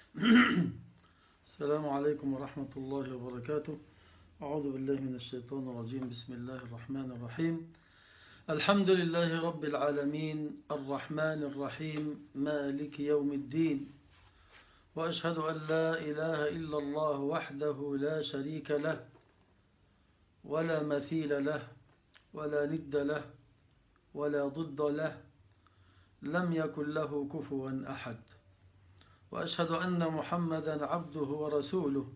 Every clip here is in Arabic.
السلام عليكم ورحمة الله وبركاته. أعوذ بالله من الشيطان الرجيم. بسم الله الرحمن الرحيم. الحمد لله رب العالمين الرحمن الرحيم مالك يوم الدين، وأشهد أن لا إله إلا الله وحده لا شريك له ولا مثيل له ولا ند له ولا ضد له، لم يكن له كفوا أحد. وأشهد أن محمدا عبده ورسوله،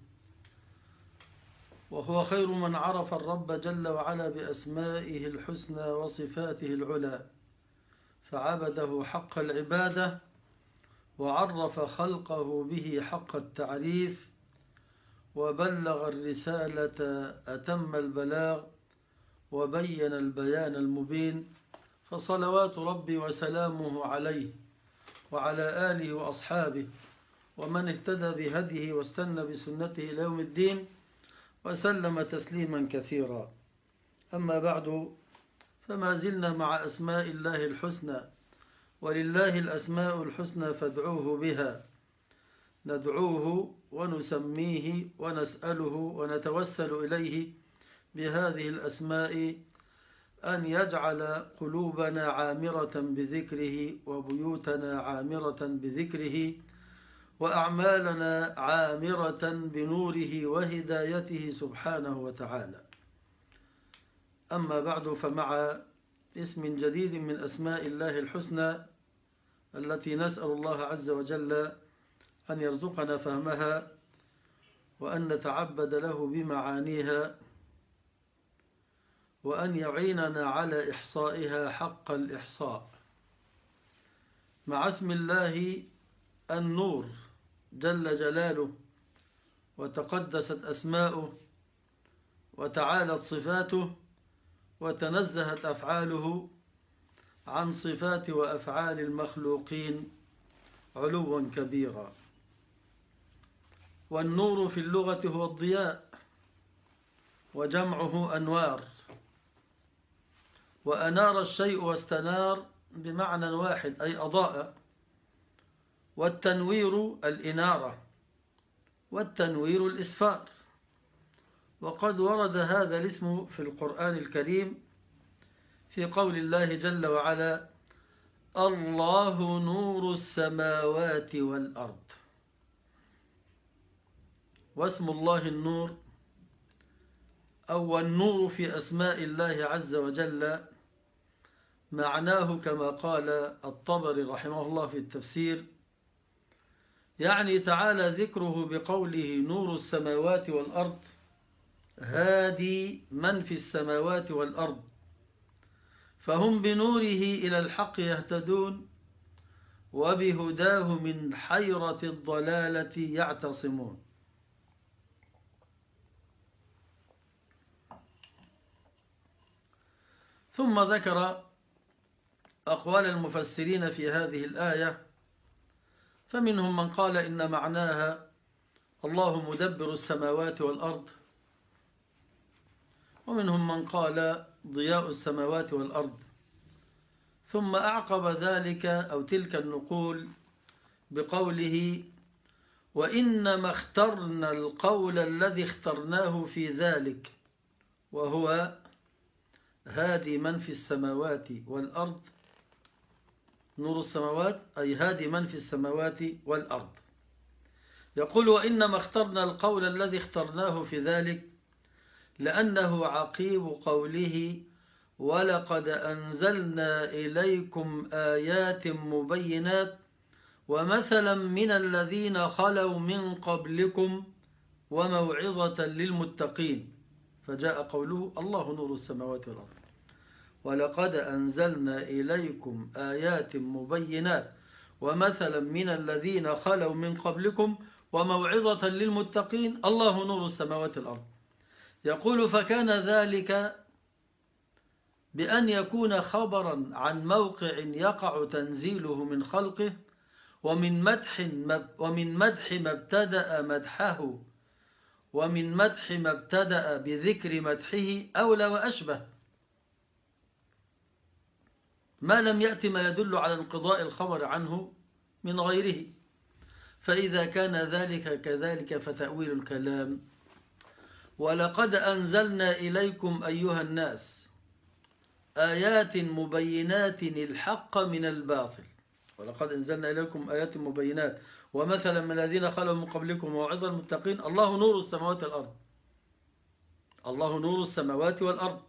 وهو خير من عرف الرب جل وعلا بأسمائه الحسنى وصفاته العلى، فعبده حق العبادة وعرف خلقه به حق التعريف، وبلغ الرسالة أتم البلاغ وبين البيان المبين، فصلوات ربي وسلامه عليه وعلى آله وأصحابه ومن اهتدى بهديه واستنى بسنته إلى يوم الدين، وسلم تسليما كثيرا. أما بعد، فما زلنا مع أسماء الله الحسنى، ولله الأسماء الحسنى فادعوه بها. ندعوه ونسميه ونسأله ونتوسل إليه بهذه الأسماء أن يجعل قلوبنا عامرة بذكره، وبيوتنا عامرة بذكره، وأعمالنا عامرة بنوره وهدايته سبحانه وتعالى. أما بعد، فمع اسم جديد من أسماء الله الحسنى التي نسأل الله عز وجل أن يرزقنا فهمها وأن نتعبد له بمعانيها، وأن يعيننا على إحصائها حق الإحصاء. مع اسم الله النور جل جلاله، وتقدست أسماؤه، وتعالت صفاته، وتنزهت أفعاله عن صفات وأفعال المخلوقين علوا كبيرا. والنور في اللغة هو الضياء، وجمعه أنوار، وأنار الشيء واستنار بمعنى واحد أي أضاء، والتنوير الإنارة، والتنوير الإسفار. وقد ورد هذا الاسم في القرآن الكريم في قول الله جل وعلا: الله نور السماوات والأرض. واسم الله النور أو النور في أسماء الله عز وجل معناه كما قال الطبري رحمه الله في التفسير، يعني تعالى ذكره بقوله نور السماوات والأرض، هادي من في السماوات والأرض، فهم بنوره إلى الحق يهتدون، وبهداه من حيرة الضلالة يعتصمون. ثم ذكر أقوال المفسرين في هذه الآية، فمنهم من قال إن معناها الله مدبر السماوات والأرض، ومنهم من قال ضياء السماوات والأرض. ثم أعقب ذلك أو تلك النقول بقوله: وإنما اخترنا القول الذي اخترناه في ذلك، وهو هادي من في السماوات والأرض. نور السماوات أي هادي من في السماوات والأرض. يقول: وإنما اخترنا القول الذي اخترناه في ذلك لأنه عقيب قوله: ولقد أنزلنا إليكم آيات مبينات ومثلا من الذين خلوا من قبلكم وموعظة للمتقين. فجاء قوله: الله نور السماوات والأرض. ولقد أنزلنا إليكم آيات مبينات ومثلا من الذين خلوا من قبلكم وموعظة للمتقين، الله نور السماوات والأرض. يقول: فكان ذلك بأن يكون خبرا عن موقع يقع تنزيله من خلقه، ومن مدح ما ابتدأ مدحه، ومن مدح ما ابتدأ بذكر مدحه أولى وأشبه، ما لم يأتي ما يدل على انقضاء الخبر عنه من غيره. فإذا كان ذلك كذلك فتأويل الكلام: ولقد أنزلنا إليكم أيها الناس آيات مبينات الحق من الباطل. ولقد أنزلنا إليكم آيات مبينات ومثلا من الذين خلوا من قبلكم موعظة المتقين. الله نور السماوات والأرض. الله نور السماوات والأرض.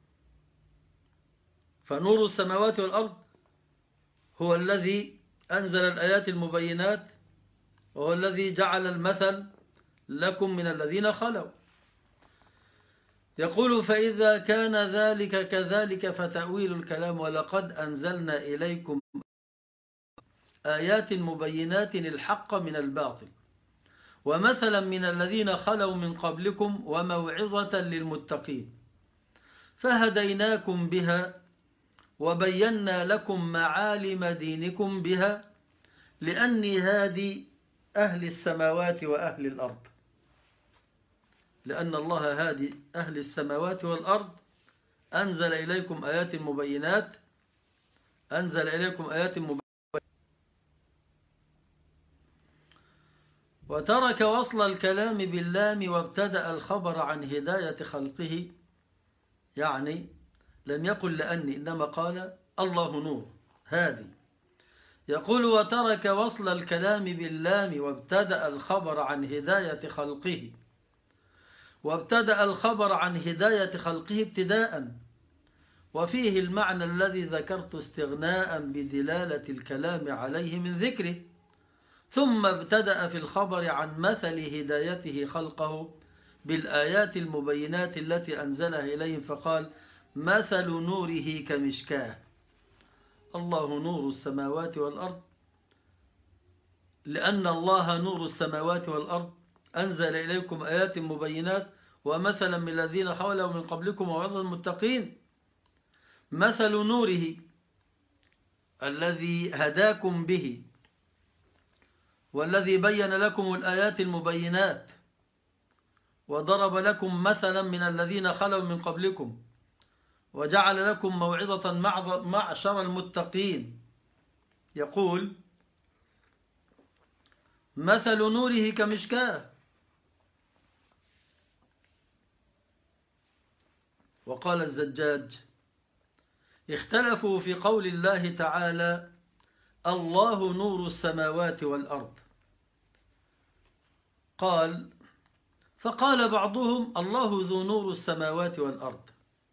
فنور السماوات والأرض هو الذي أنزل الآيات المبينات، وهو الذي جعل المثل لكم من الذين خلوا. يقول: فإذا كان ذلك كذلك فتأويل الكلام: ولقد أنزلنا إليكم آيات مبينات الحق من الباطل ومثلا من الذين خلوا من قبلكم وموعظة للمتقين، فهديناكم بها وبينا لكم معالم دينكم بها، لأني هادي أهل السماوات وأهل الأرض. لأن الله هادي أهل السماوات والأرض أنزل إليكم آيات مبينات. أنزل إليكم آيات مبينات وترك وصل الكلام باللام وابتدأ الخبر عن هداية خلقه، يعني لم يقل لأني، إنما قال الله نور هادي. يقول: وترك وصل الكلام باللام وابتدأ الخبر عن هداية خلقه. وابتدأ الخبر عن هداية خلقه ابتداء، وفيه المعنى الذي ذكرت استغناء بدلالة الكلام عليه من ذكره، ثم ابتدأ في الخبر عن مثل هدايته خلقه بالآيات المبينات التي أنزلها إليهم، فقال: مثل نوره كمشكاة. الله نور السماوات والأرض. لأن الله نور السماوات والأرض أنزل إليكم آيات مبينات ومثلا من الذين خلوا من قبلكم وموعظة المتقين. مثل نوره الذي هداكم به والذي بين لكم الآيات المبينات وضرب لكم مثلا من الذين خلوا من قبلكم وجعل لكم موعظة معشر المتقين. يقول: مثل نوره كمشكاة. وقال الزجاج: اختلفوا في قول الله تعالى: الله نور السماوات والأرض. فقال بعضهم: الله ذو نور السماوات والأرض.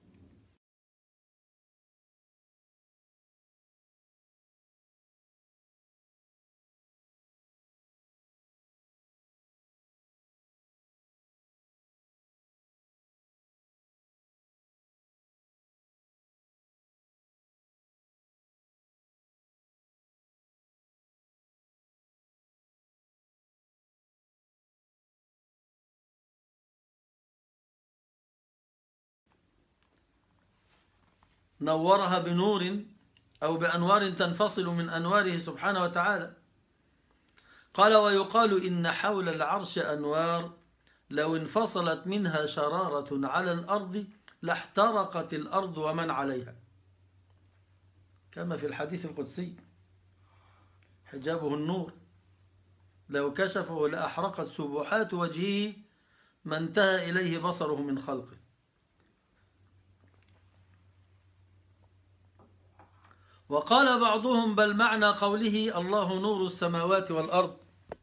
نورها بنور أو بأنوار تنفصل من أنواره سبحانه وتعالى. قال: ويقال إن حول العرش أنوار لو انفصلت منها شرارة على الأرض لاحترقت الأرض ومن عليها، كما في الحديث القدسي: حجابه النور لو كشفه لأحرقت سبحات وجهه ما انتهى إليه بصره من خلقه. وقال بعضهم: بل معنى قوله الله نور السماوات والأرض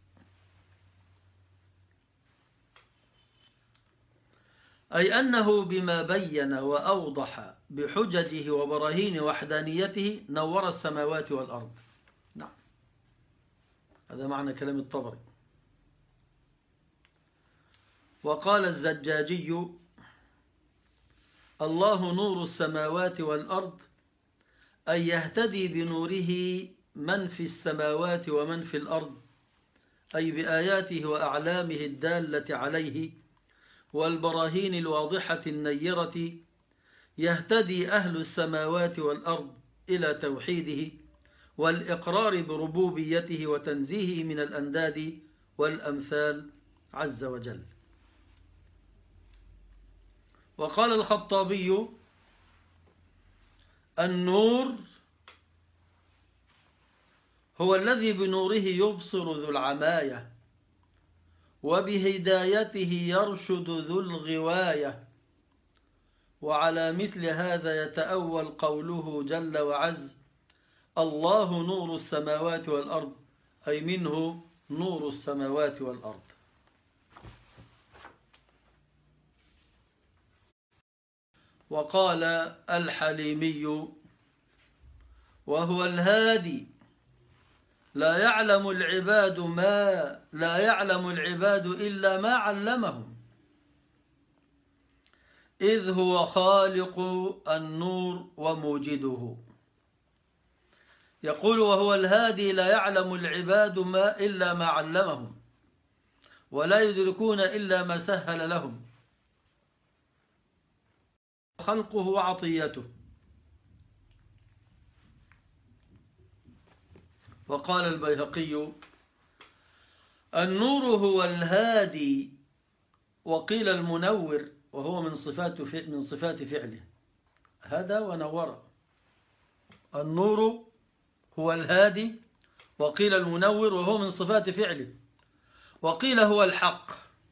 أي أنه بما بين وأوضح بحججه وبراهين وحدانيته نور السماوات والأرض. نعم، هذا معنى كلام الطبري. وقال الزجاجي: الله نور السماوات والأرض أي يهتدي بنوره من في السماوات ومن في الأرض، أي بآياته وأعلامه الدالة عليه والبراهين الواضحة النيرة، يهتدي أهل السماوات والأرض إلى توحيده والإقرار بربوبيته وتنزيهه من الأنداد والأمثال عز وجل. وقال الخطابي: النور هو الذي بنوره يبصر ذو العماية، وبهدايته يرشد ذو الغواية. وعلى مثل هذا يتأول قوله جل وعز: الله نور السماوات والأرض، أي منه نور السماوات والأرض. وقال الحليمي: وهو الهادي لا يعلم العباد إلا ما علمهم، إذ هو خالق النور وموجده. يقول: وهو الهادي لا يعلم العباد إلا ما علمهم، ولا يدركون إلا ما سهل لهم، خلقه وعطيته. وقال البيهقي: النور هو الهادي، وقيل المنور، وهو من صفات فعله. هدى ونور. النور هو الهادي، وقيل المنور، وهو من صفات فعله. وقيل هو الحق،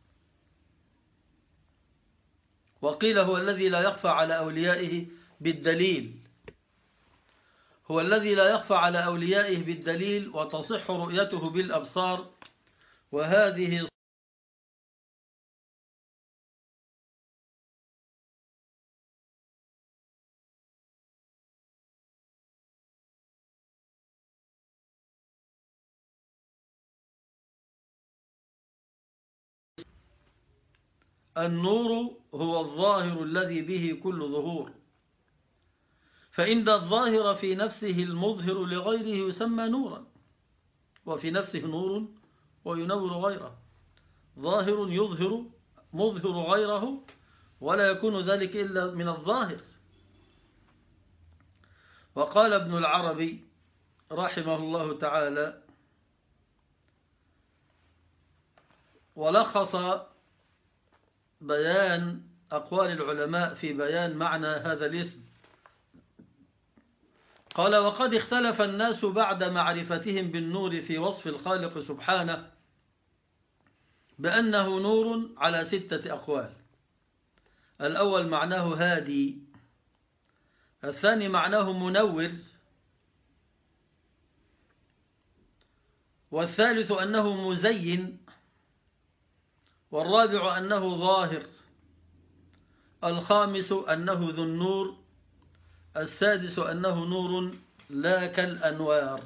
وقيل هو الذي لا يخفى على أوليائه بالدليل. هو الذي لا يخفى على أوليائه بالدليل، وتصح رؤيته بالأبصار. وهذه النور هو الظاهر الذي به كل ظهور، فإن الظاهر في نفسه المظهر لغيره يسمى نورا، وفي نفسه نور وينور غيره. ظاهر يظهر مظهر غيره، ولا يكون ذلك إلا من الظاهر. وقال ابن العربي رحمه الله تعالى، ولخص بيان أقوال العلماء في بيان معنى هذا الاسم، قال: وقد اختلف الناس بعد معرفتهم بالنور في وصف الخالق سبحانه بأنه نور على 6 أقوال. الأول معناه هادي، الثاني معناه منور، والثالث أنه مزين، والرابع أنه ظاهر، الخامس أنه ذو النور، السادس أنه نور لا كالأنوار.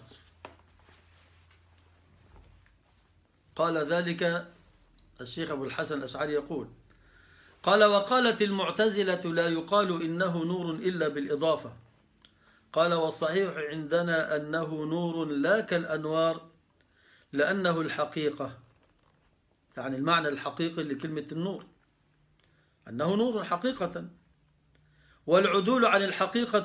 قال ذلك الشيخ أبو الحسن الأشعري يقول: قال: وقالت المعتزلة لا يقال إنه نور إلا بالإضافة. قال: والصحيح عندنا أنه نور لا كالأنوار، لأنه الحقيقة، يعني المعنى الحقيقي لكلمة النور أنه نور حقيقة. والعدول عن الحقيقة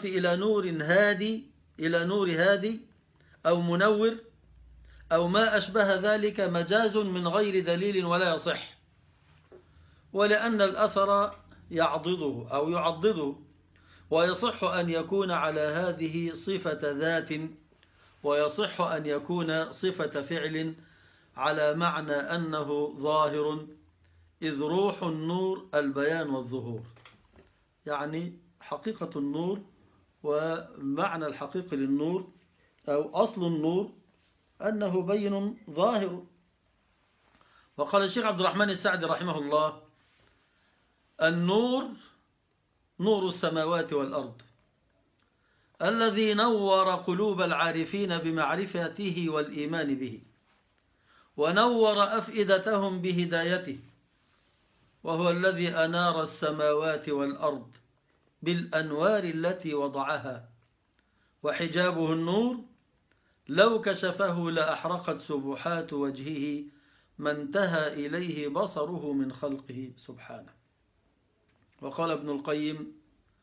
إلى نور هادي أو منور أو ما أشبه ذلك مجاز من غير دليل ولا يصح، ولأن الأثر يعضده، ويصح أن يكون على هذه صفة ذات، ويصح أن يكون صفة فعل على معنى أنه ظاهر، إذ روح النور البيان والظهور. يعني حقيقة النور ومعنى الحقيقي للنور أو أصل النور أنه بين ظاهر. وقال الشيخ عبد الرحمن السعدي رحمه الله: النور نور السماوات والأرض، الذي نور قلوب العارفين بمعرفته والإيمان به، ونور أفئدتهم بهدايته، وهو الذي أنار السماوات والأرض بالأنوار التي وضعها، وحجابه النور، لو كشفه لأحرقت سبحات وجهه ما انتهى إليه بصره من خلقه سبحانه. وقال ابن القيم: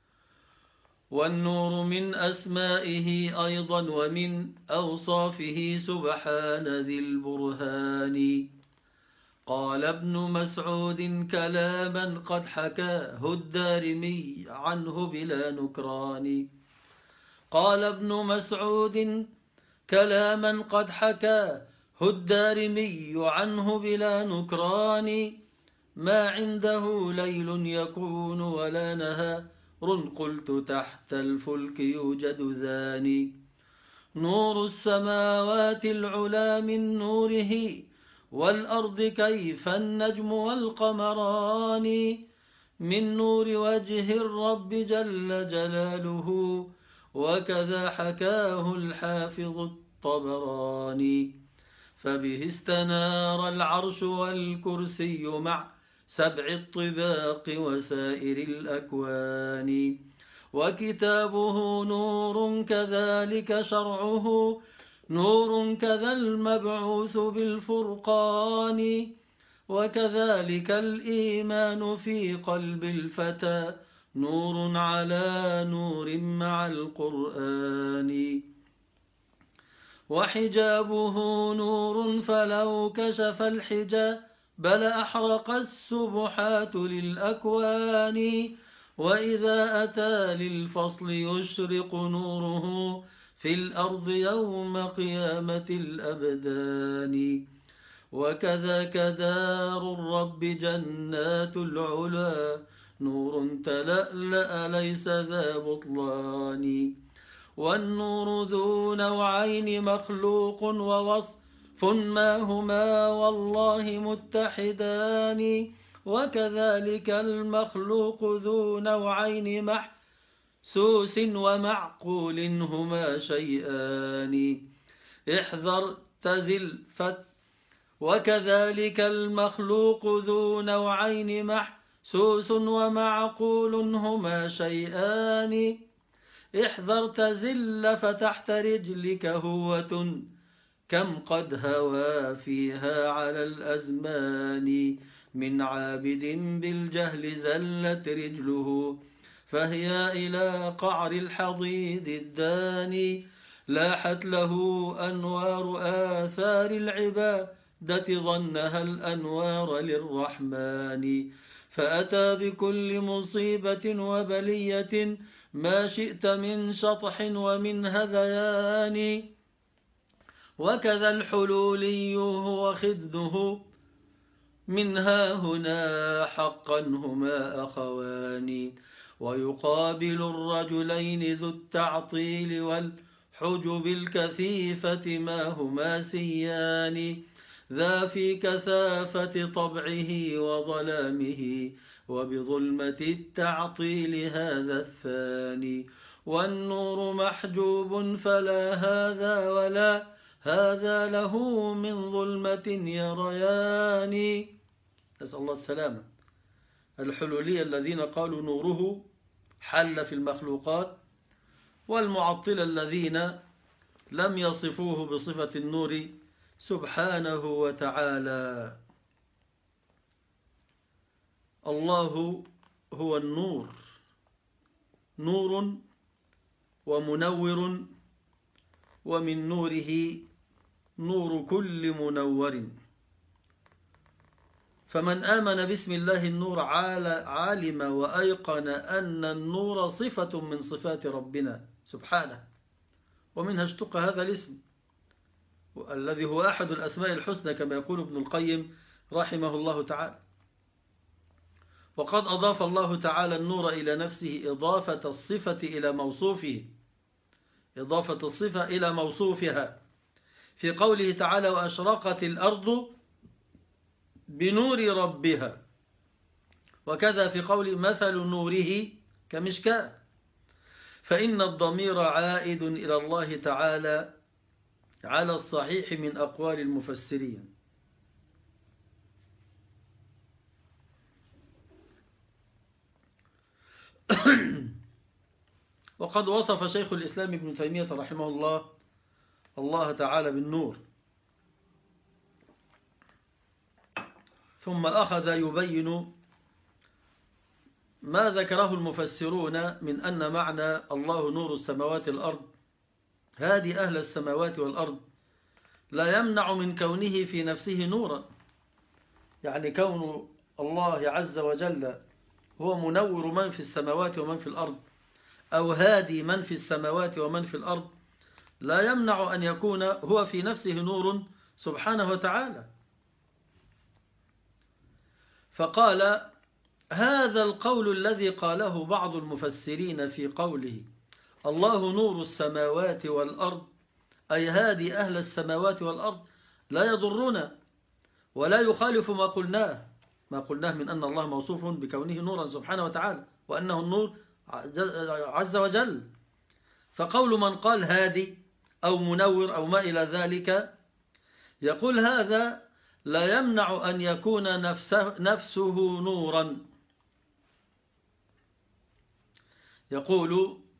والنور من أسمائه أيضا ومن أوصافه سبحان ذي البرهان. قال ابن مسعود كلاما قد حكاه الدارمي عنه بلا نكران. قال ابن مسعود كلاما قد حكاه الدارمي عنه بلا نكران ما عنده ليل يكون ولا نهار قلت تحت الفلك يوجد ذاني نور السماوات العلا من نوره والأرض كيف النجم والقمران من نور وجه الرب جل جلاله وكذا حكاه الحافظ الطبراني فبه استنار العرش والكرسي مع 7 الطباق وسائر الأكوان وكتابه نور كذلك شرعه نور كذا المبعوث بالفرقان وكذلك الإيمان في قلب الفتى نور على نور مع القرآن وحجابه نور فلو كشف الحجاب بل أحرق السبحات للأكوان وإذا أتى للفصل يشرق نوره في الأرض يوم قيامة الأبدان وكذاك دار الرب جنات العلا نور تلألأ ليس ذا بطلان والنور ذو نوعين مخلوق ووصف ما هما والله متحدان وكذلك المخلوق ذو نوعين محسوس ومعقول هما شيئان احذر تزل وكذلك المخلوق ذو نوعين محسوس ومعقول هما شيئان احذر تزل فتحت رجلك هوة كم قد هوى فيها على الأزمان من عابد بالجهل زلت رجله فهي إلى قعر الحضيض الداني لاحت له أنوار آثار العبادة ظنها الأنوار للرحمن فأتى بكل مصيبة وبلية ما شئت من شطح ومن هذيان وكذا الحلولي هو خده منها هنا حقا هما أخوان ويقابل الرجلين ذو التعطيل والحجب الكثيفة ما هما سيان ذا في كثافة طبعه وظلامه وبظلمة التعطيل هذا الثاني والنور محجوب فلا هذا ولا هذا له من ظلمة يريان نسأل الله السلامة الحلولية الذين قالوا نوره حل في المخلوقات والمعطلة الذين لم يصفوه بصفة النور سبحانه وتعالى الله هو النور نور ومنور ومن نوره نور كل منور فمن آمن باسم الله النور عالم وأيقن أن النور صفة من صفات ربنا سبحانه ومنها اشتق هذا الاسم الذي هو أحد الأسماء الحسنى كما يقول ابن القيم رحمه الله تعالى وقد أضاف الله تعالى النور إلى نفسه إضافة الصفة إلى موصوفه إضافة الصفة إلى موصوفها في قوله تعالى وأشرقت الأرض بنور ربها وكذا في قول مثل نوره كمشكاة فإن الضمير عائد إلى الله تعالى على الصحيح من أقوال المفسرين وقد وصف شيخ الإسلام ابن تيمية رحمه الله تعالى بالنور ثم أخذ يبين ما ذكره المفسرون من أن معنى الله نور السماوات والأرض هادي أهل السماوات والأرض لا يمنع من كونه في نفسه نورا يعني كون الله عز وجل هو منور من في السماوات ومن في الأرض أو هادي من في السماوات ومن في الأرض لا يمنع أن يكون هو في نفسه نور سبحانه وتعالى. فقال: هذا القول الذي قاله بعض المفسرين في قوله الله نور السماوات والأرض، أي هادي أهل السماوات والأرض، لا يضرنا ولا يخالف ما قلناه من أن الله موصوف بكونه نورا سبحانه وتعالى، وأنه النور عز وجل. فقول من قال هادي أو منور أو ما إلى ذلك، يقول هذا لا يمنع أن يكون نفسه نورا. يقول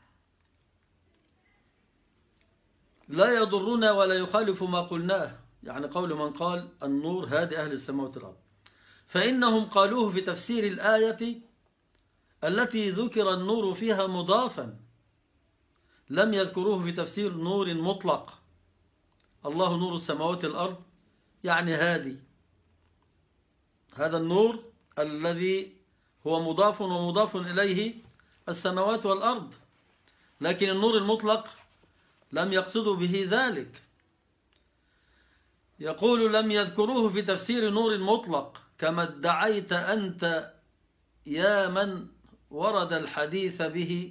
لا يضرنا ولا يخالف ما قلناه، يعني قول من قال النور هادي أهل السماوات والأرض، فإنهم قالوه في تفسير الآية التي ذكر النور فيها مضافا، لم يذكروه في تفسير نور مطلق. الله نور السماوات والأرض يعني هادي، هذا النور الذي هو مضاف ومضاف إليه السماوات والأرض، لكن النور المطلق لم يقصدوا به ذلك. يقول لم يذكروه في تفسير نور مطلق كما ادعيت أنت يا من ورد الحديث به،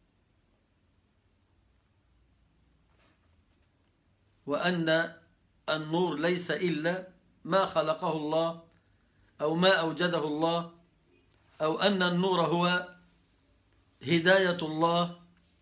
وأن النور ليس إلا ما خلقه الله أو ما أوجده الله، أو أن النور هو هداية الله.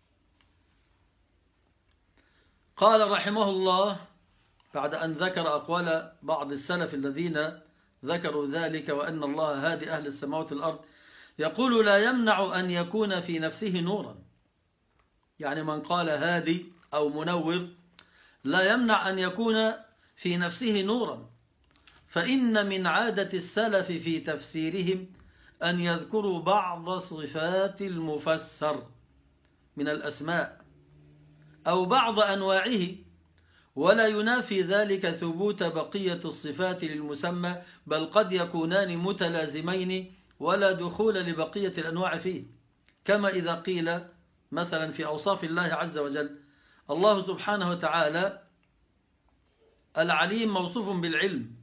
قال رحمه الله بعد أن ذكر أقوال بعض السلف الذين ذكروا ذلك وأن الله هادي أهل السماوات والأرض، يقول لا يمنع أن يكون في نفسه نورا، يعني من قال هادي أو منور لا يمنع أن يكون في نفسه نورا، فإن من عادة السلف في تفسيرهم أن يذكروا بعض صفات المفسر من الأسماء أو بعض أنواعه، ولا ينافي ذلك ثبوت بقية الصفات للمسمى، بل قد يكونان متلازمين ولا دخول لبقية الأنواع فيه. كما إذا قيل مثلا في أوصاف الله عز وجل الله سبحانه وتعالى العليم موصوف بالعلم،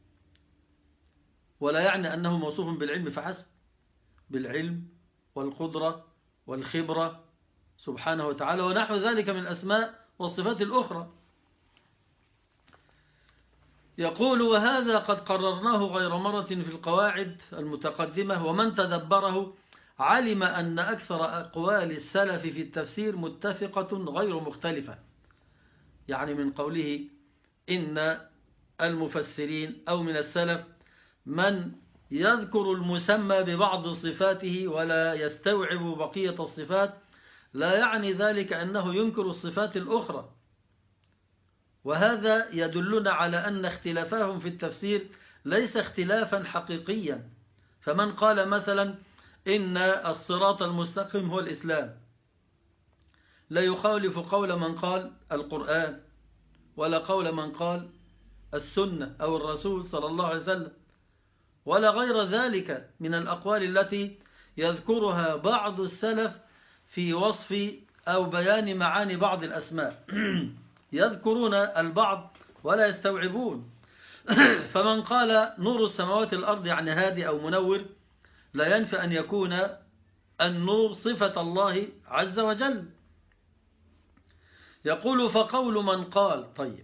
ولا يعني أنه موصوف بالعلم فحسب، بالعلم والقدرة والخبرة سبحانه وتعالى ونحو ذلك من الأسماء والصفات الأخرى. يقول وهذا قد قررناه غير مرة في القواعد المتقدمة، ومن تدبره علم أن أكثر أقوال السلف في التفسير متفقة غير مختلفة، يعني من قوله إن المفسرين أو من السلف من يذكر المسمى ببعض صفاته ولا يستوعب بقية الصفات، لا يعني ذلك أنه ينكر الصفات الأخرى. وهذا يدلنا على أن اختلافهم في التفسير ليس اختلافا حقيقيا. فمن قال مثلا إن الصراط المستقيم هو الإسلام لا يخالف قول من قال القرآن، ولا قول من قال السنة أو الرسول صلى الله عليه وسلم، ولا غير ذلك من الأقوال التي يذكرها بعض السلف في وصف أو بيان معاني بعض الأسماء يذكرون البعض ولا يستوعبون. فمن قال نور السماوات والأرض يعني هادي أو منور، لا ينفي أن يكون النور صفة الله عز وجل. يقول فقول من قال طيب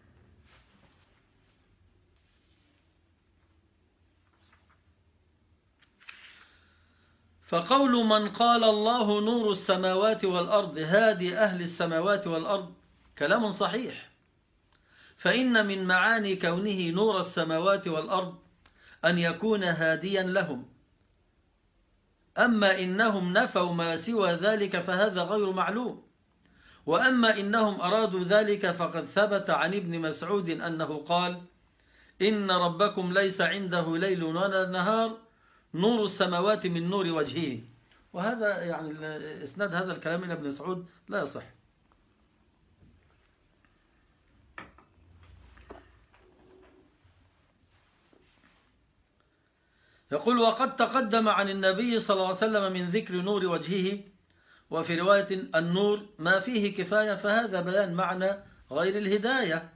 فقول من قال الله نور السماوات والأرض هادي أهل السماوات والأرض كلام صحيح، فإن من معاني كونه نور السماوات والأرض أن يكون هاديا لهم، أما إنهم نفوا ما سوى ذلك فهذا غير معلوم. وأما إنهم أرادوا ذلك فقد ثبت عن ابن مسعود أنه قال إن ربكم ليس عنده ليل ولا نهار نور السماوات من نور وجهه. وهذا يعني إسناد هذا الكلام إلى ابن مسعود لا يصح. يقول وقد تقدم عن النبي صلى الله عليه وسلم من ذكر نور وجهه وفي رواية النور ما فيه كفاية، فهذا بيان معنى غير الهداية.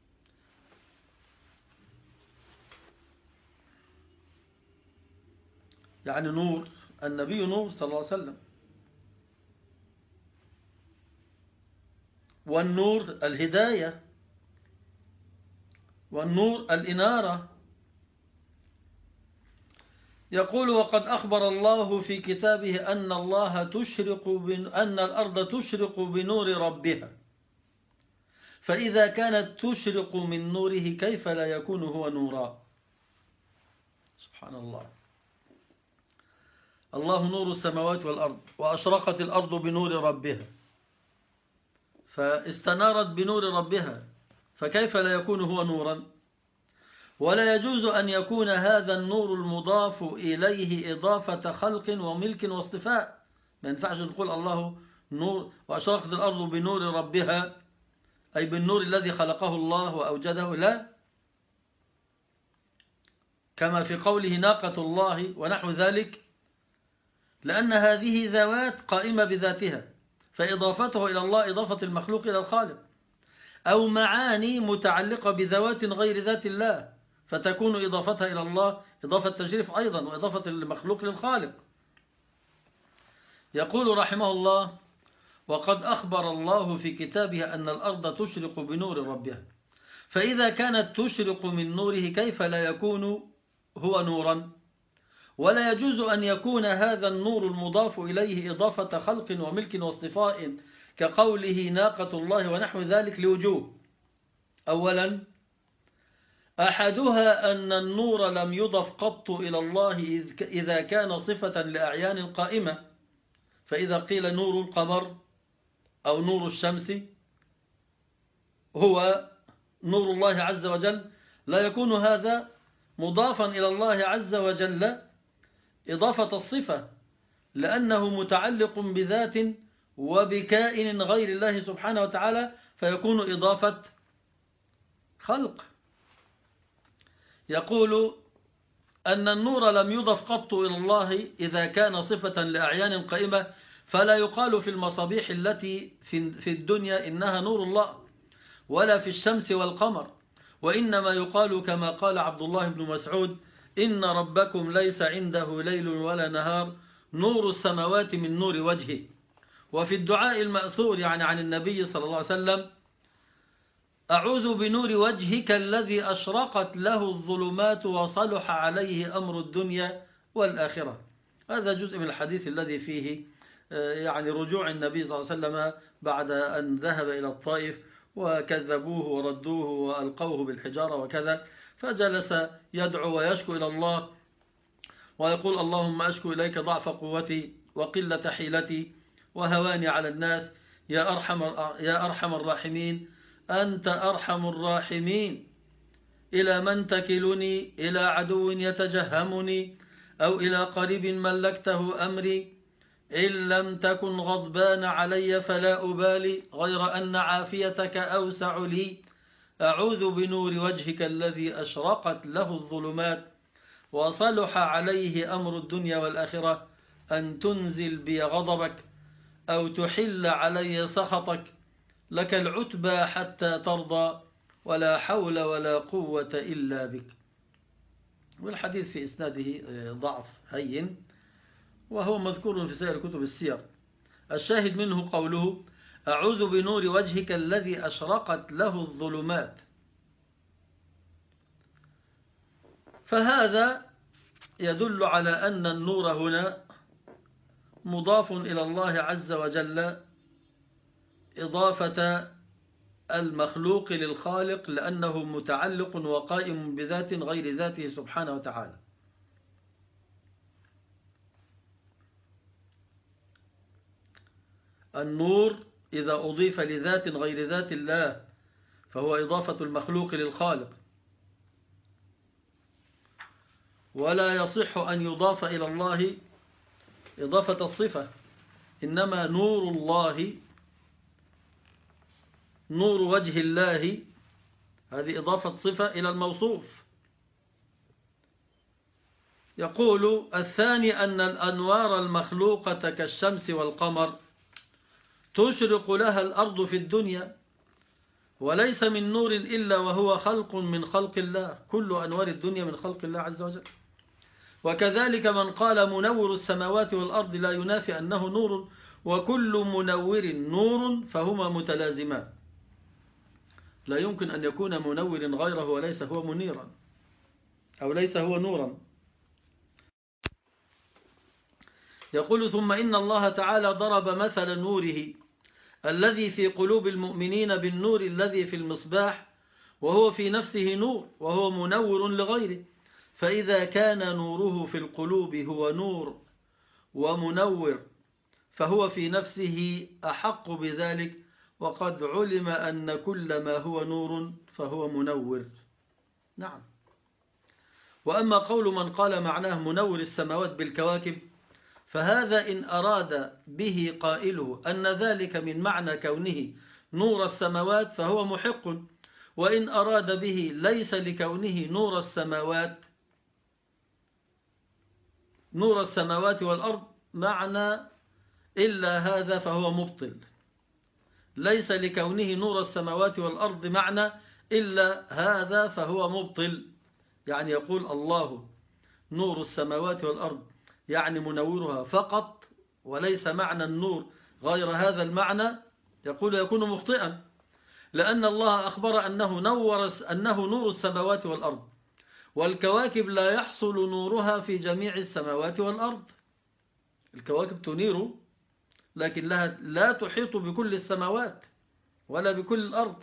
يعني نور، النبي نور صلى الله عليه وسلم، والنور الهداية، والنور الإنارة. يقول: وقد أخبر الله في كتابه أن أن الأرض تشرق بنور ربها، فإذا كانت تشرق من نوره كيف لا يكون هو نورا. سبحان الله. الله نور السماوات والأرض، وأشرقت الأرض بنور ربها، فاستنارت بنور ربها، فكيف لا يكون هو نورا؟ ولا يجوز أن يكون هذا النور المضاف إليه إضافة خلق وملك واصطفاء. ما ينفعش نقول الله نور وأشرقت الأرض بنور ربها أي بالنور الذي خلقه الله وأوجده، لا، كما في قوله ناقة الله ونحو ذلك، لأن هذه ذوات قائمة بذاتها، فإضافته إلى الله إضافة المخلوق إلى الخالق، أو معاني متعلقة بذوات غير ذات الله، فتكون إضافتها إلى الله إضافة تشريف أيضا، وإضافة المخلوق للخالق. يقول رحمه الله: وقد أخبر الله في كتابه أن الأرض تشرق بنور ربها، فإذا كانت تشرق من نوره كيف لا يكون هو نورا؟ ولا يجوز أن يكون هذا النور المضاف إليه إضافة خلق وملك واصطفاء كقوله ناقة الله ونحو ذلك لوجوه. أولا، أحدها أن النور لم يضف قط إلى الله إذا كان صفة لأعيان قائمة، فإذا قيل نور القمر أو نور الشمس هو نور الله عز وجل، لا يكون هذا مضافا إلى الله عز وجل إضافة الصفة، لأنه متعلق بذات وبكائن غير الله سبحانه وتعالى، فيكون إضافة خلق. يقول أن النور لم يضف قط إلى الله إذا كان صفة لأعيان قائمة، فلا يقال في المصابيح التي في الدنيا إنها نور الله، ولا في الشمس والقمر، وإنما يقال كما قال عبد الله بن مسعود: إن ربكم ليس عنده ليل ولا نهار، نور السماوات من نور وجهه. وفي الدعاء المأثور يعني عن النبي صلى الله عليه وسلم: أعوذ بنور وجهك الذي أشرقت له الظلمات وصلح عليه أمر الدنيا والآخرة. هذا جزء من الحديث الذي فيه يعني رجوع النبي صلى الله عليه وسلم بعد أن ذهب إلى الطائف وكذبوه وردوه وألقوه بالحجارة وكذا، فجلس يدعو ويشكو إلى الله ويقول: اللهم أشكو إليك ضعف قوتي وقلة حيلتي وهواني على الناس، يا أرحم الراحمين، أنت أرحم الراحمين، إلى من تكلني؟ إلى عدو يتجهمني أو إلى قريب ملكته أمري؟ إن لم تكن غضبان علي فلا أبالي، غير أن عافيتك أوسع لي. أعوذ بنور وجهك الذي أشرقت له الظلمات وصلح عليه أمر الدنيا والآخرة أن تنزل بي غضبك أو تحل علي سخطك، لك العتبى حتى ترضى، ولا حول ولا قوة إلا بك. والحديث في إسناده ضعف هين، وهو مذكور في سائر كتب السير. الشاهد منه قوله: أعوذ بنور وجهك الذي أشرقت له الظلمات. فهذا يدل على أن النور هنا مضاف إلى الله عز وجل إضافة المخلوق للخالق، لأنه متعلق وقائم بذات غير ذاته سبحانه وتعالى. النور إذا أضيف لذات غير ذات الله فهو إضافة المخلوق للخالق، ولا يصح أن يضاف إلى الله إضافة الصفة، إنما نور الله، نور وجه الله، هذه إضافة صفة إلى الموصوف. يقول: الثاني أن الأنوار المخلوقة كالشمس والقمر تشرق لها الأرض في الدنيا، وليس من نور إلا وهو خلق من خلق الله، كل أنوار الدنيا من خلق الله عز وجل. وكذلك من قال منور السماوات والأرض لا ينافي أنه نور، وكل منور نور فهما متلازمان، لا يمكن أن يكون منور غيره وليس هو منيرا أو ليس هو نورا. يقول: ثم إن الله تعالى ضرب مثل نوره الذي في قلوب المؤمنين بالنور الذي في المصباح، وهو في نفسه نور وهو منور لغيره، فإذا كان نوره في القلوب هو نور ومنور فهو في نفسه أحق بذلك، وقد علم أن كل ما هو نور فهو منور. نعم. وأما قول من قال معناه منور السماوات بالكواكب، فهذا إن أراد به قائله أن ذلك من معنى كونه نور السماوات فهو محق، وإن أراد به ليس لكونه نور السماوات والأرض معنى إلا هذا فهو مبطل. ليس لكونه نور السماوات والأرض معنى إلا هذا فهو مبطل، يعني يقول الله نور السماوات والأرض يعني منورها فقط، وليس معنى النور غير هذا المعنى، يقول يكون مخطئا، لأن الله أخبر أنه نور السماوات والأرض، والكواكب لا يحصل نورها في جميع السماوات والأرض. الكواكب تنير لكن لها لا تحيط بكل السماوات ولا بكل الأرض.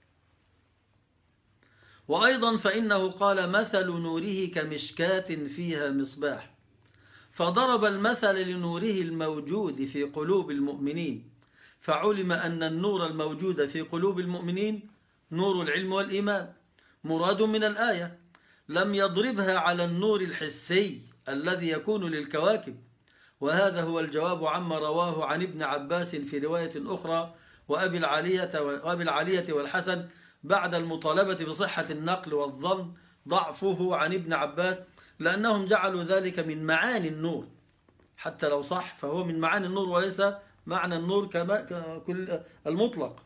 وأيضا فإنه قال مثل نوره كمشكاة فيها مصباح، فضرب المثل لنوره الموجود في قلوب المؤمنين، فعلم أن النور الموجود في قلوب المؤمنين نور العلم والإيمان مراد من الآية، لم يضربها على النور الحسي الذي يكون للكواكب. وهذا هو الجواب عما رواه عن ابن عباس في رواية أخرى وأبي العالية والحسن بعد المطالبة بصحة النقل والظن ضعفه عن ابن عباس، لأنهم جعلوا ذلك من معاني النور، حتى لو صح فهو من معاني النور وليس معنى النور كل المطلق.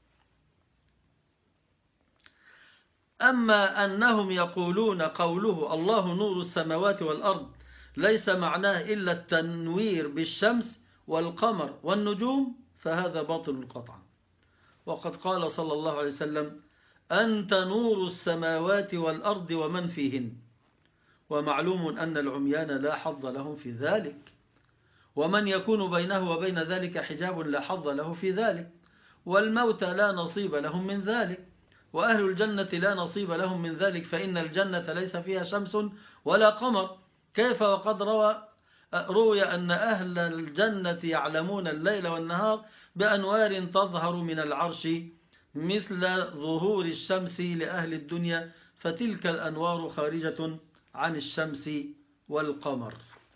أما أنهم يقولون قوله الله نور السماوات والأرض ليس معناه إلا التنوير بالشمس والقمر والنجوم، فهذا باطل قطعا. وقد قال صلى الله عليه وسلم: أنت نور السماوات والأرض ومن فيهن. ومعلوم أن العميان لا حظ لهم في ذلك، ومن يكون بينه وبين ذلك حجاب لا حظ له في ذلك، والموتى لا نصيب لهم من ذلك، وأهل الجنة لا نصيب لهم من ذلك، فإن الجنة ليس فيها شمس ولا قمر. كيف وقد روي أن أهل الجنة يعلمون الليل والنهار بأنوار تظهر من العرش مثل ظهور الشمس لأهل الدنيا، فتلك الأنوار خارجة عن الشمس والقمر.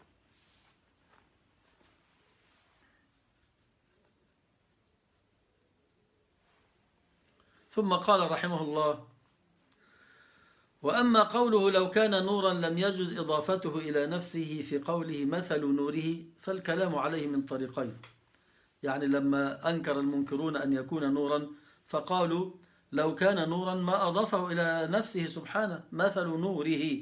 ثم قال رحمه الله: وأما قوله لو كان نورا لم يجز إضافته إلى نفسه في قوله مثل نوره، فالكلام عليه من طريقين. يعني لما أنكر المنكرون أن يكون نورا فقالوا لو كان نورا ما أضافه إلى نفسه سبحانه، مثل نوره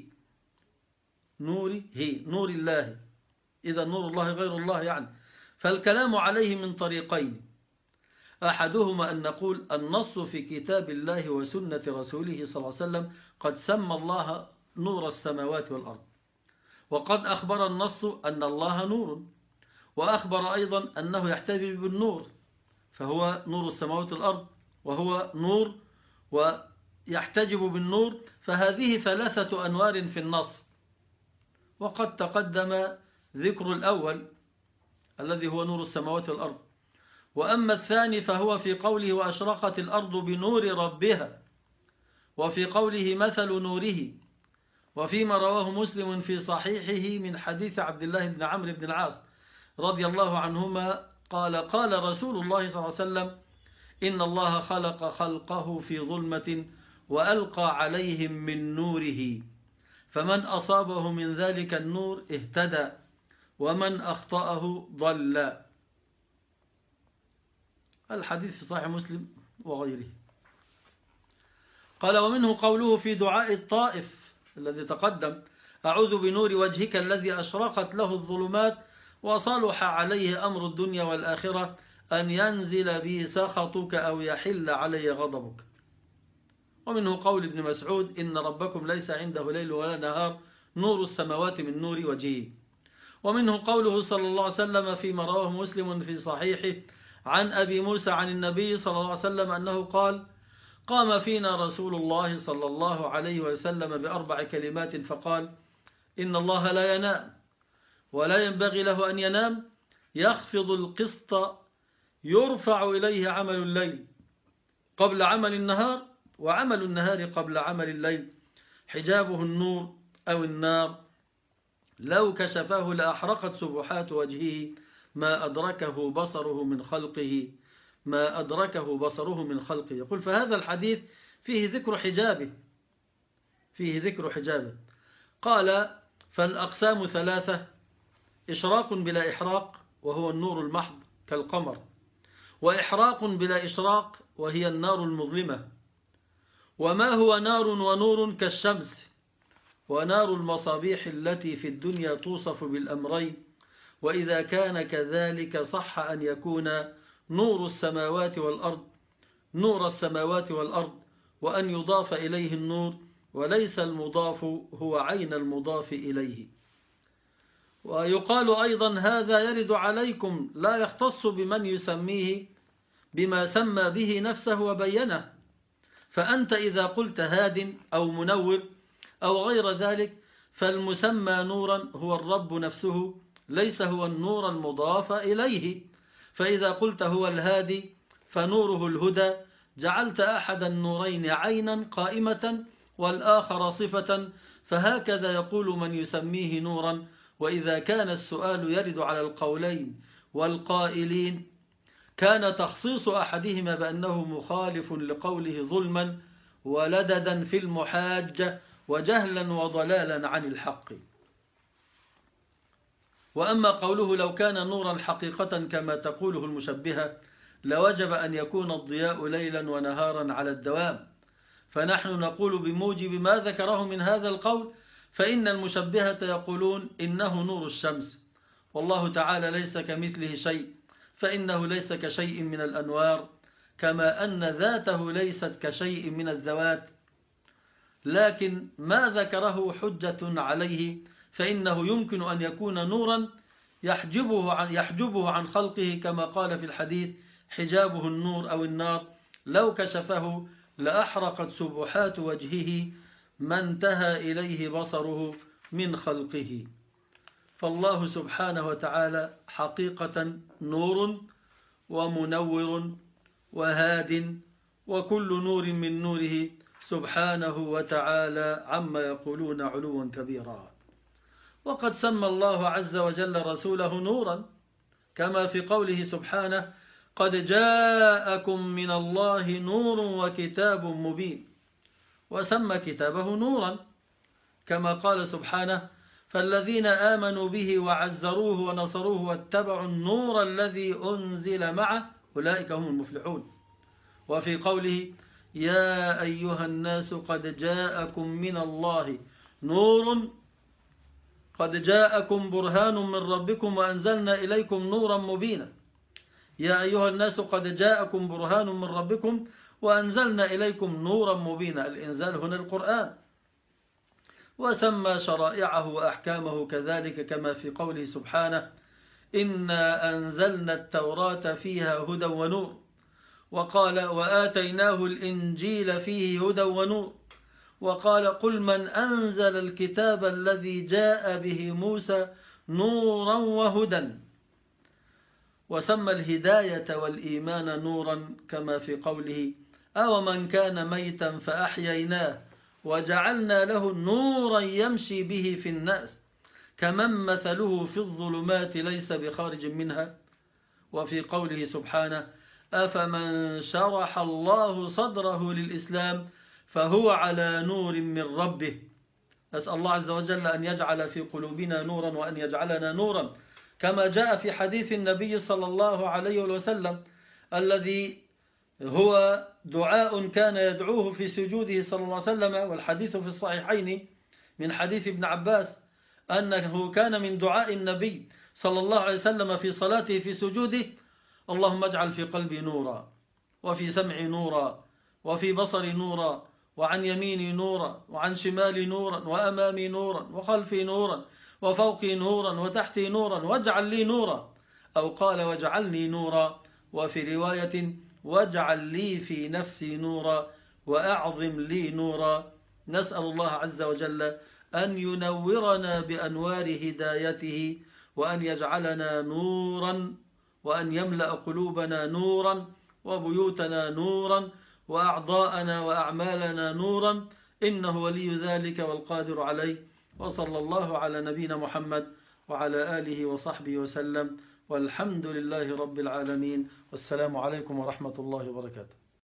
نور الله، إذا نور الله غير الله يعني. فالكلام عليه من طريقين، أحدهما أن نقول النص في كتاب الله وسنة رسوله صلى الله عليه وسلم قد سمى الله نور السماوات والأرض، وقد أخبر النص أن الله نور، وأخبر أيضا أنه يحتوي بالنور، فهو نور السماوات والأرض وهو نور ويحتجب بالنور، فهذه ثلاثة أنوار في النص. وقد تقدم ذكر الأول الذي هو نور السماوات والأرض، وأما الثاني فهو في قوله وأشرقت الأرض بنور ربها، وفي قوله مثل نوره، وفيما رواه مسلم في صحيحه من حديث عبد الله بن عمرو بن العاص رضي الله عنهما قال: قال رسول الله صلى الله عليه وسلم: إن الله خلق خلقه في ظلمة وألقى عليهم من نوره، فمن أصابه من ذلك النور اهتدى، ومن أخطأه ضل. الحديث في صحيح مسلم وغيره. قال ومنه قوله في دعاء الطائف الذي تقدم: أعوذ بنور وجهك الذي أشرقت له الظلمات وصلح عليه أمر الدنيا والآخرة أن ينزل بي سخطك أو يحل علي غضبك. ومنه قول ابن مسعود: إن ربكم ليس عنده ليل ولا نهار نور السماوات من نور وجهه. ومنه قوله صلى الله عليه وسلم فيما رواه مسلم في صحيحه عن أبي موسى عن النبي صلى الله عليه وسلم أنه قال: قام فينا رسول الله صلى الله عليه وسلم بأربع كلمات فقال: إن الله لا ينام ولا ينبغي له أن ينام، يخفض القسط يرفع إليه عمل الليل قبل عمل النهار وعمل النهار قبل عمل الليل، حجابه النور أو النار، لو كشفه لأحرقت سبحات وجهه ما أدركه بصره من خلقه ما أدركه بصره من خلقه. يقول فهذا الحديث فيه ذكر حجابه. قال فالأقسام ثلاثة: إشراق بلا إحراق وهو النور المحض كالقمر، وإحراق بلا إشراق وهي النار المظلمة، وما هو نار ونور كالشمس، ونار المصابيح التي في الدنيا توصف بالأمرين، وإذا كان كذلك صح أن يكون نور السماوات والأرض وأن يضاف إليه النور وليس المضاف هو عين المضاف إليه. ويقال أيضا هذا يرد عليكم لا يختص بمن يسميه بما سمى به نفسه وبينه، فأنت إذا قلت هاد أو منور أو غير ذلك فالمسمى نورا هو الرب نفسه، ليس هو النور المضاف إليه. فإذا قلت هو الهادي فنوره الهدى، جعلت أحد النورين عينا قائمة والآخر صفة، فهكذا يقول من يسميه نورا. وإذا كان السؤال يرد على القولين والقائلين كان تخصيص أحدهما بأنه مخالف لقوله ظلما ولددا في المحاجة وجهلا وضلالا عن الحق. وأما قوله لو كان نورا حقيقة كما تقوله المشبهة لوجب أن يكون الضياء ليلا ونهارا على الدوام، فنحن نقول بموجب ما ذكره من هذا القول فإن المشبهة يقولون إنه نور الشمس، والله تعالى ليس كمثله شيء، فإنه ليس كشيء من الأنوار، كما أن ذاته ليست كشيء من الذوات. لكن ما ذكره حجة عليه، فإنه يمكن أن يكون نورا يحجبه عن خلقه، كما قال في الحديث: حجابه النور أو النار، لو كشفه لأحرقت سبحات وجهه ما انتهى إليه بصره من خلقه. فالله سبحانه وتعالى حقيقة نور ومنور وهاد، وكل نور من نوره سبحانه وتعالى عما يقولون علوا كبيرا. وقد سمى الله عز وجل رسوله نورا، كما في قوله سبحانه: قد جاءكم من الله نور وكتاب مبين، وسمى كتابه نورا، كما قال سبحانه: فالذين آمنوا به وعزروه ونصروه واتبعوا النور الذي أنزل معه أولئك هم المفلحون. وفي قوله: يا أيها الناس قد جاءكم من الله نور، قد جاءكم برهان من ربكم وأنزلنا إليكم نورا مبينا. يا أيها الناس قد جاءكم برهان من ربكم وأنزلنا إليكم نورا مبينا، الإنزال هنا القرآن. وسمى شرائعه وأحكامه كذلك، كما في قوله سبحانه: إنا أنزلنا التوراة فيها هدى ونور، وقال: وآتيناه الإنجيل فيه هدى ونور، وقال: قل من أنزل الكتاب الذي جاء به موسى نورا وهدى. وسمى الهداية والإيمان نورا، كما في قوله: أو من كان ميتا فأحييناه وجعلنا له نورا يمشي به في الناس كمن مثله في الظلمات ليس بخارج منها. وفي قوله سبحانه: أفمن شرح الله صدره للإسلام فهو على نور من ربه. نسأل الله عز وجل أن يجعل في قلوبنا نورا وأن يجعلنا نورا، كما جاء في حديث النبي صلى الله عليه وسلم الذي هو دعاء كان يدعوه في سجوده صلى الله عليه وسلم، والحديث في الصحيحين من حديث ابن عباس أنه كان من دعاء النبي صلى الله عليه وسلم في صلاته في سجوده: اللهم اجعل في قلبي نورا، وفي سمعي نورا، وفي بصري نورا، وعن يميني نورا، وعن شمالي نورا، وأمامي نورا، وخلفي نورا، وفوقي نورا، وتحتي نورا، واجعل لي نورا، أو قال واجعلني نورا، وفي رواية واجعل لي في نفسي نورا، وأعظم لي نورا. نسأل الله عز وجل أن ينورنا بأنوار هدايته، وأن يجعلنا نورا، وأن يملأ قلوبنا نورا، وبيوتنا نورا، وأعضاءنا وأعمالنا نورا، إنه ولي ذلك والقادر عليه. وصلى الله على نبينا محمد وعلى آله وصحبه وسلم، والحمد لله رب العالمين، والسلام عليكم ورحمة الله وبركاته.